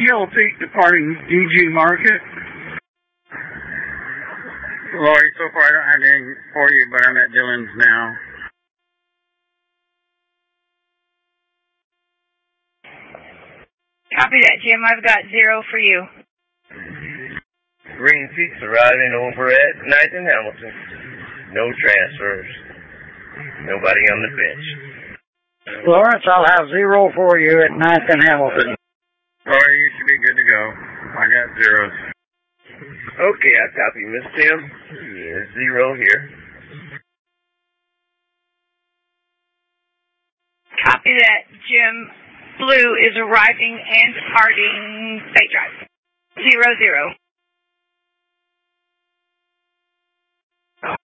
Yellow Peak departing DG Market. Lori, so far I don't have anything for you, but I'm at Dillon's now. Copy that, Jim. I've got 0 for you. Green Peaks arriving over at 9th and Hamilton. No transfers. Nobody on the bench. Lawrence, I'll have 0 for you at 9th and Hamilton. Lori, you should be good to go. I got zeros. Okay, I copy Miss Tim. Yeah, 0 here. Copy that, Jim. Blue is arriving and departing State Drive. 0-0.